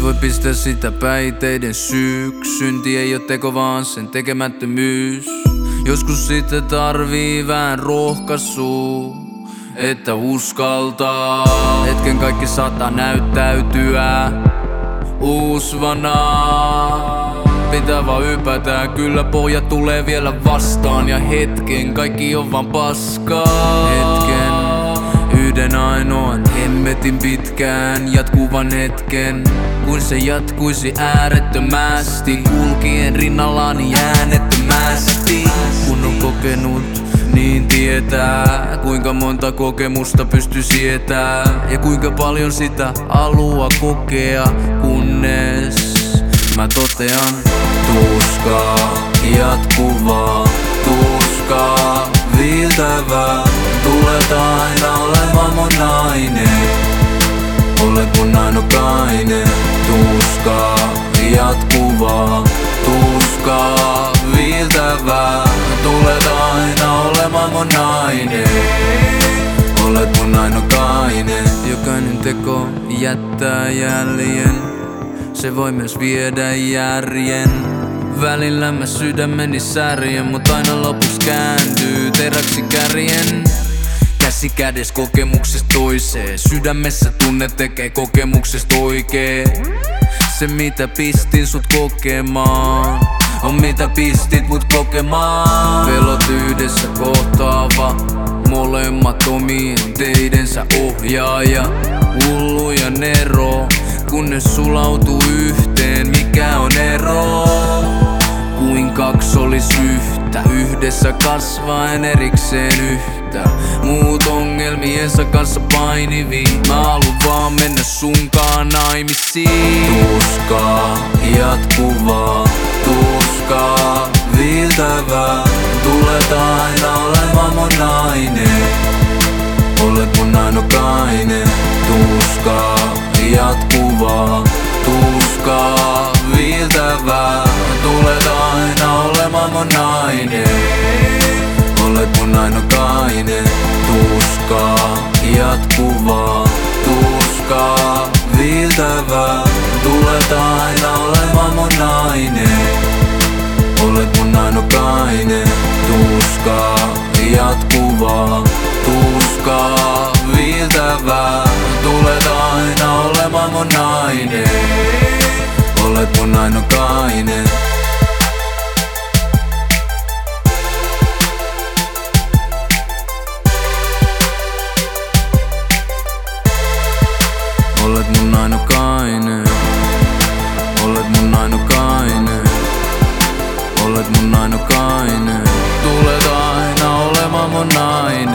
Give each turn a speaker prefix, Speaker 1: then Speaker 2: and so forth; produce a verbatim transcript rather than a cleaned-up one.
Speaker 1: voi pistää sitä päiteiden syyksi. Synti ei oo teko vaan sen tekemättömyys. Joskus sitten tarvii vähän rohkaisua, että uskaltaa. Hetken kaikki saattaa näyttäytyä uusvana. Pitää vaan ypätä, kyllä pohja tulee vielä vastaan. Ja hetken kaikki on vaan paskaa. Hetken, yhden ainoan hemmetin pitkään jatkuvan hetken, kun se jatkuisi äärettömästi, kulkien rinnallani äänettömästi. Kun on kokenut, niin tietää, kuinka monta kokemusta pystyy sietää ja kuinka paljon sitä haluaa kokea, kunnes mä totean: tuskaa jatkuvaa, tuskaa viiltävää. Tulet aina olemaan mun nainen, olet mun ainokainen. Tuskaa jatkuvaa, tuskaa viiltävää. Tulet aina olemaan mun nainen, olet mun ainokainen. Jokainen teko jättää jäljen, se voi myös viedä järjen. Välillä mä sydämeni särjen, mut aina lopuksi kääntyy teräksi kärjen. Käsi kädes kokemuksesta toiseen, sydämessä tunne tekee kokemuksesta oikee. Se mitä pistin sut kokemaan on mitä pistit mut kokemaan. Pelot yhdessä kohtaava, molemmat omien teidensä ohjaaja. Hulluja nero, kunnes sulautuu yhteen, mikä on ero? Kuin kaksi olis yhtä, yhdessä kasvaen erikseen yhtä. Muut ongelmiensa kanssa painivii, mä haluun vaan mennä sunkaan naimisiin. Tuskaa jatkuvaa, tuskaa viiltävää. Tulet aina olemaan mun nainen, olet mun ainokainen. Tuskaa jatkuvaa, tuskaa viiltävää. Tulet aina olemaan mun nainen, olet mun ainokainen. Tuskaa jatkuvaa, tuskaa viiltävää. Tulet aina olemaan mun nainen, olet mun ainokainen. Tuskaa jatkuvaa, tuskaa viiltävää. Tulet aina olemaan mun nainen, olet mun ainokainen. Olet mun ainokainen, olet mun ainokainen, olet mun ainokainen. Tulet aina olemaan mun nainen.